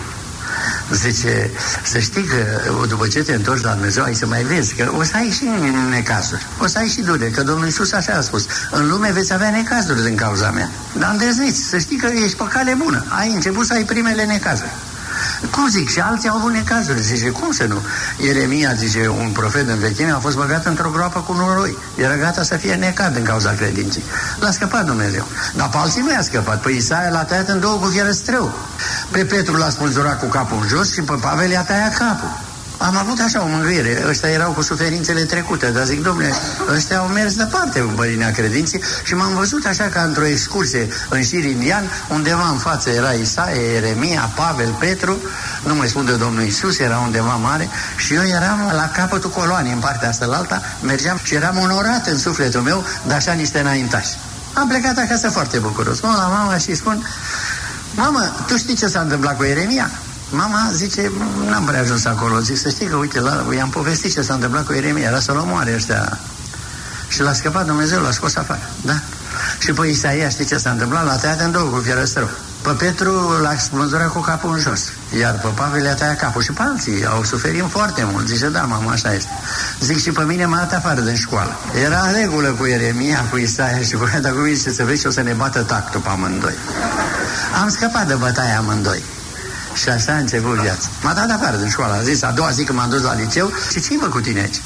Zice, să știi că după ce te întorci la Dumnezeu ai să mai vezi că o să ai și necazuri, o să ai și dureri, că Domnul Iisus așa a spus, în lume veți avea necazuri din cauza mea, dar îndrăzniți, să știi că ești pe cale bună, ai început să ai primele necazuri. Cum zic? Și alții au avut necazuri. Zice, cum să nu? Ieremia, zice, un profet în vechime, a fost băgat într-o groapă cu noroi. Era gata să fie necat din cauza credinței. L-a scăpat Dumnezeu. Dar pe alții nu i-a scăpat. Pe Isaia l-a tăiat în două cu fierăstrău. Pe Petru l-a spulzurat cu capul în jos și pe Pavel i-a tăiat capul. Am avut așa o mângâiere. Ăștia erau cu suferințele trecute, dar zic, dom'le, ăștia au mers departe în linea credinței și m-am văzut așa ca într-o excursie în șir indian, undeva în față era Isaia, Ieremia, Pavel, Petru, nu mai spun de Domnul Iisus, era undeva mare și eu eram la capătul coloanei, în partea asta la alta, mergeam și eram onorat în sufletul meu de așa niște înaintași. Am plecat acasă foarte bucuros. Mă la mama și spun, mamă, tu știi ce s-a întâmplat cu Ieremia? Mama zice, n-am prea ajuns acolo. Zic, să știi că, uite, la, i-am povestit ce s-a întâmplat cu Ieremia, era să-l omoare ăștia. Și l-a scăpat Dumnezeu, l-a scos afară, da? Și pe Isaia, știi ce s-a întâmplat? L-a tăiat în două cu fierăstrău. Pe Petru l-a spânzurat cu capul în jos, iar pe Pavel i-a tăiat capul. Și pe alții au suferit foarte mult. Zice, da, mama, așa este. Zic, și pe mine m-a dat afară din școală. Era în regulă cu Ieremia, cu Isaia și cu ea, dar cu mine, ce să vezi, o să ne bată tactul pe amândoi. Am scăpat de bătaia amândoi. Și așa a început viața. M-a dat afară din școală. A zis, a doua zi când m-am dus la liceu, și ce-i mă cu tine aici?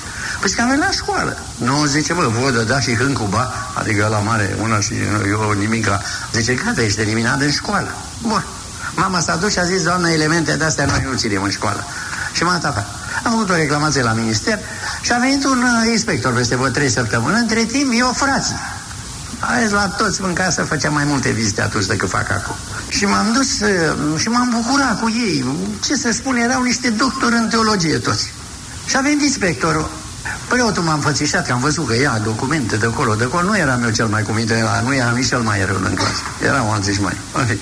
Păi că am venit la școală. Nu, zice, bă, vodă, da, și hâncuba, adică la mare, una și eu nimica. Zice, gata, ești eliminat din școală. Bun. Mama s-a dus și a zis, doamnă, elemente de-astea noi nu ținem în școală. Și m-a atacat. Am făcut o reclamație la minister și a venit un uh, inspector peste vreo trei săptămâni. Între timp, eu, frații, azi la toți în casă făceam mai multe vizite atunci decât fac acum. Și m-am dus uh, și m-am bucurat cu ei. Ce să spun, erau niște doctori în teologie toți. Și a venit inspectorul. Preotul m-a înfățișat, că am văzut că ia documente de acolo, de acolo. Nu eram eu cel mai cuminte, nu eram nici cel mai rău în clasă. Erau alții și mai. Okay.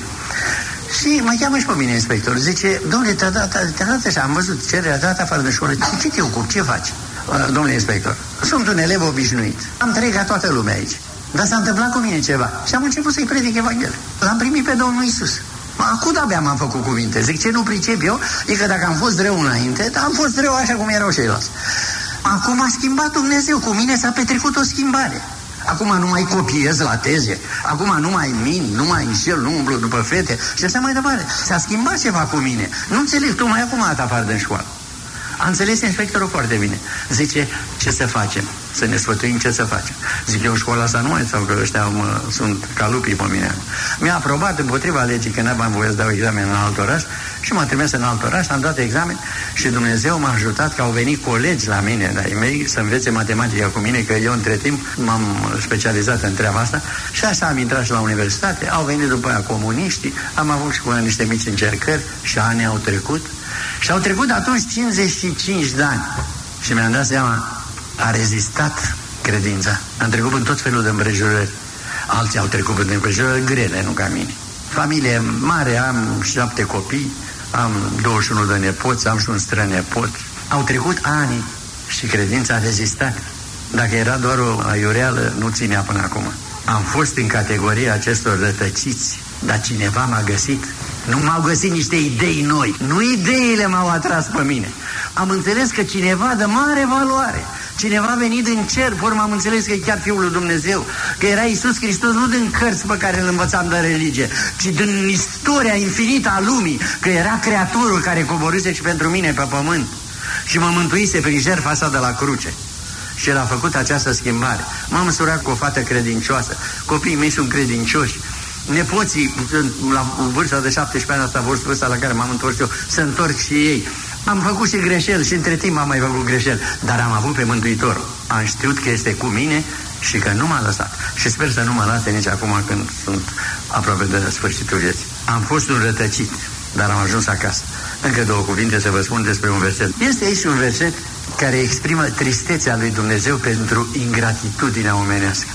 Și mă cheamă și pe mine inspector. Zice, domnule, te-a dat, te-a dat așa, am văzut cererea, te-a dat afară de școală. Ce te ocup? Ce faci? Uh, domnule inspector, sunt un elev obișnuit. Am trăit ca toată lumea aici. Dar s-a întâmplat cu mine ceva. Și am început să-i predic Evanghelia. L-am primit pe Domnul Iisus. Acum abia m-am făcut cuvinte. Zic, ce nu pricep eu, e că dacă am fost rău înainte, dar am fost rău așa cum erau ceilalți. Acum a schimbat Dumnezeu. Cu mine s-a petrecut o schimbare. Acum nu mai copiez la teze, acum nu mai min, nu mai înșel, nu umblu după fete și așa mai departe. S-a schimbat ceva cu mine. Nu înțeleg, tu mai acum a dat afară din școală. A înțeles inspectorul foarte bine. Zice, ce să facem? Să ne sfătuim ce să facem. Zic, eu școala asta nu mai sau că ăștia mă, sunt ca lupii pe mine. Mi-a aprobat împotriva legii că n-am voie să dau examen în alt oraș și m-a trimis în alt oraș, am dat examen și Dumnezeu m-a ajutat că au venit colegi la mine, dar ei mei, să învețe matematica cu mine, că eu între timp m-am specializat în treaba asta și așa am intrat și la universitate, au venit după aia comuniștii, am avut și cu niște mici încercări și ani au trecut. Și au trecut atunci cincizeci și cinci de ani. Și mi-am dat seama, a rezistat credința. Am trecut în tot felul de împrejurări. Alții au trecut în împrejurări grele, nu ca mine. Familie mare, am șapte copii, am douăzeci și unu de nepoți, am și un strănepot. Au trecut ani și credința a rezistat. Dacă era doar o aiureală, nu ținea până acum. Am fost în categoria acestor rătăciți, dar cineva m-a găsit. Nu m-au găsit niște idei noi. Nu ideile m-au atras pe mine. Am înțeles că cineva de mare valoare, cineva venit din cer, forma am înțeles că e chiar Fiul lui Dumnezeu, că era Iisus Hristos nu din cărți pe care îl învățam de religie, ci din istoria infinită a lumii, că era Creatorul care coborâse și pentru mine pe pământ și mă mântuise prin jertfa sa de la cruce. Și el a făcut această schimbare. M-am măsurat cu o fată credincioasă. Copiii mei sunt credincioși. Nepoții, la vârsta de șaptesprezece ani, asta vor vârsta la care m-am întors eu, să întorc și ei. Am făcut și greșeli și între timp am mai făcut greșeli, dar am avut pe Mântuitorul. Am știut că este cu mine și că nu m-a lăsat. Și sper să nu mă lase nici acum când sunt aproape de sfârșitul vieții. Am fost un rătăcit, dar am ajuns acasă. Încă două cuvinte să vă spun despre un verset. Este aici un verset care exprimă tristețea lui Dumnezeu pentru ingratitudinea omenească.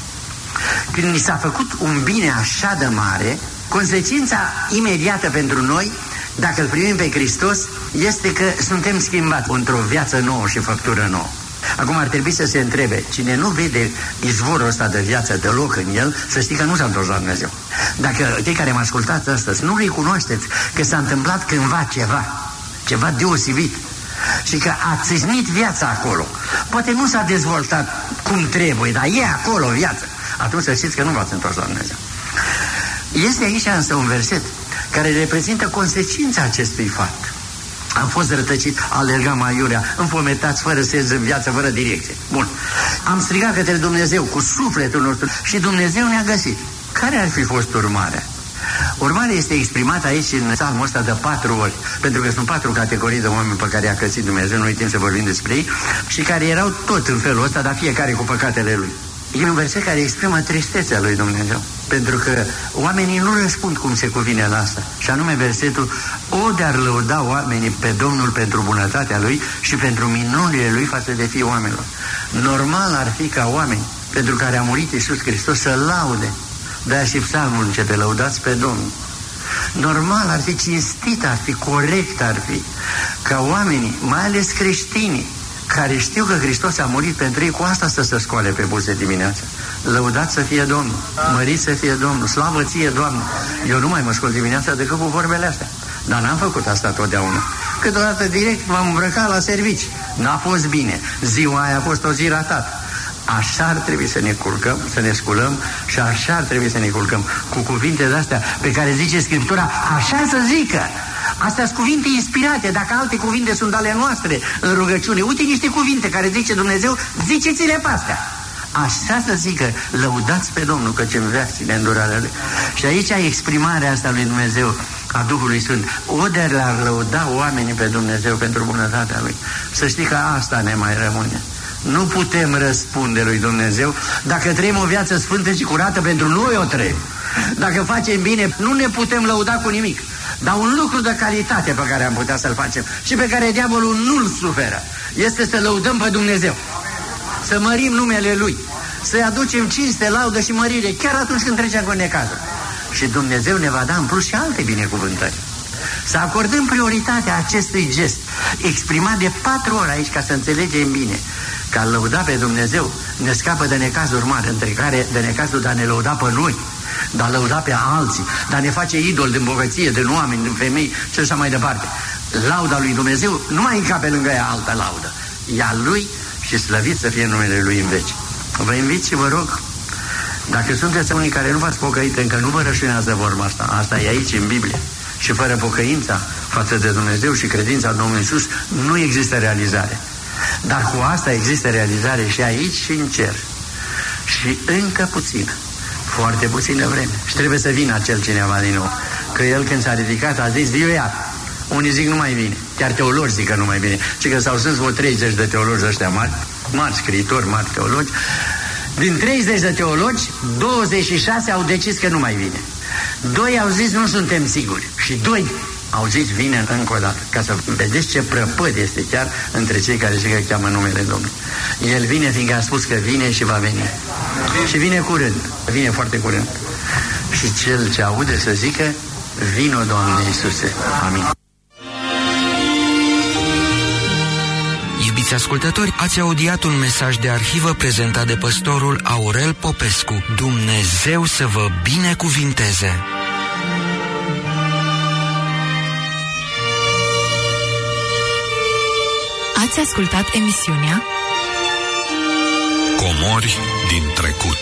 Când ni s-a făcut un bine așa de mare, consecința imediată pentru noi, dacă îl primim pe Hristos, este că suntem schimbați într-o viață nouă și făptură nouă. Acum ar trebui să se întrebe, cine nu vede izvorul ăsta de viață deloc în el, să știi că nu s-a întors la Dumnezeu. Dacă cei care mă ascultați astăzi nu recunoașteți că s-a întâmplat cândva ceva, ceva deosebit, și că a țâșnit viața acolo, poate nu s-a dezvoltat cum trebuie, dar e acolo viață, atunci să știți că nu v-ați întors la Dumnezeu. Este aici însă un verset care reprezintă consecința acestui fapt. Am fost rătăcit, alergam aiurea, înfometați, fără sens în viață, fără direcție. Bun. Am strigat către Dumnezeu cu sufletul nostru și Dumnezeu ne-a găsit. Care ar fi fost urmarea? Urmarea este exprimată aici în psalmul ăsta de patru ori, pentru că sunt patru categorii de oameni pe care i-a găsit Dumnezeu, nu uităm să vorbim despre ei, și care erau tot în felul ăsta, dar fiecare cu păcatele lui. E un verset care exprimă tristețea lui Dumnezeu, pentru că oamenii nu răspund cum se cuvine la asta. Și anume versetul, o de-ar lăuda oamenii pe Domnul pentru bunătatea Lui și pentru minunile Lui față de fiii oamenilor. Normal ar fi ca oameni pentru care a murit Iisus Hristos să laude. De-aia și psalmul începe, lăudați pe Domnul. Normal ar fi cinstit, ar fi corect, ar fi ca oamenii, mai ales creștinii, care știu că Hristos a murit pentru ei, cu asta să se scoale pe buze dimineața. Lăudați să fie Domnul, măriți să fie Domnul, slavă ție, Doamne. Eu nu mai mă scol dimineața decât cu vorbele astea. Dar n-am făcut asta totdeauna. Câteodată direct m-am îmbrăcat la servici. N-a fost bine. Ziua aia a fost o zi ratată. Așa ar trebui să ne culcăm, să ne sculăm și așa ar trebui să ne culcăm cu cuvinte de-astea pe care zice Scriptura, așa să zică. Astea sunt cuvinte inspirate, dacă alte cuvinte sunt ale noastre în rugăciune. Uite niște cuvinte care zice Dumnezeu, ziceți-le pe astea. Așa să zică, lăudați pe Domnul, căci în veac ține îndurarea Lui. Și aici e exprimarea asta lui Dumnezeu, a Duhului Sfânt. Ode l-ar lăuda oamenii pe Dumnezeu pentru bunătatea Lui. Să știi că asta ne mai rămâne. Nu putem răspunde lui Dumnezeu dacă trăim o viață sfântă și curată, pentru noi o trăim. Dacă facem bine, nu ne putem lăuda cu nimic. Dar un lucru de calitate pe care am putea să-l facem și pe care diavolul nu-l suferă, este să lăudăm pe Dumnezeu, să mărim numele Lui, să-i aducem cinste, laudă și mărire chiar atunci când trecem cu necazul. Și Dumnezeu ne va da în plus și alte binecuvântări. Să acordăm prioritatea acestui gest exprimat de patru ori aici, ca să înțelegem bine că a lăuda pe Dumnezeu ne scapă de necazuri mari, între care de necazul de a ne lăuda pe noi, de a lăuda pe alții, de a ne face idol din bogăție, din oameni, din femei și așa mai departe. Lauda lui Dumnezeu nu mai încape lângă ea altă laudă. Ea Lui și slăvit să fie numele Lui în veci. Vă invit și vă rog, dacă sunteți unii care nu v-ați pocăit încă, nu vă rășunează vorba asta. Asta e aici în Biblie. Și fără pocăința față de Dumnezeu și credința în Domnul Iisus nu există realizare. Dar cu asta există realizare și aici și în cer. Și încă puțină, foarte puțină vreme. Și trebuie să vină acel cineva din nou. Că el, când s-a ridicat, a zis, viu iar. Unii zic nu mai vine. Chiar teologi zic că nu mai vine. Și că s-au strâns vreo treizeci de teologi ăștia mari, mari scriitori, mari teologi. Din treizeci de teologi, douăzeci și șase au decis că nu mai vine. Doi au zis nu suntem siguri. Și doi au zis vine încă o dată. Ca să vedeți ce prăpăd este chiar între cei care zic că cheamă numele Domnului. El vine fiindcă a spus că vine și va veni. Și vine curând. Vine foarte curând. Și cel ce aude să zică, vino, Doamne Iisuse. Amin. Iubiți ascultători, ați audiat un mesaj de arhivă prezentat de păstorul Aurel Popescu. Dumnezeu să vă binecuvinteze! Ați ascultat emisiunea Comori din trecut.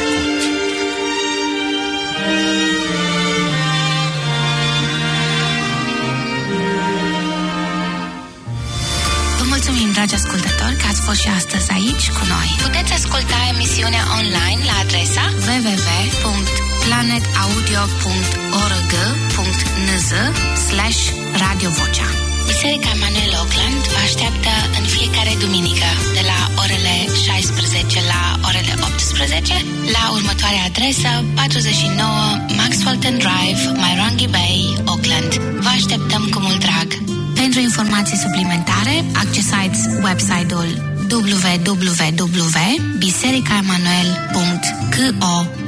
Mulțumim, dragi ascultători, că ați fost și astăzi aici cu noi. Puteți asculta emisiunea online la adresa w w w punct planet audio punct org punct n z slash radio vocea. Biserica Emanuel Oakland vă așteaptă în fiecare duminică de la orele șaisprezece la orele optsprezece la următoarea adresă patruzeci și nouă Maxwelton Drive, Mairangi Bay, Oakland. Vă așteptăm cu mult drag. Pentru informații suplimentare, accesați website-ul w w w punct biserica emanuel punct c o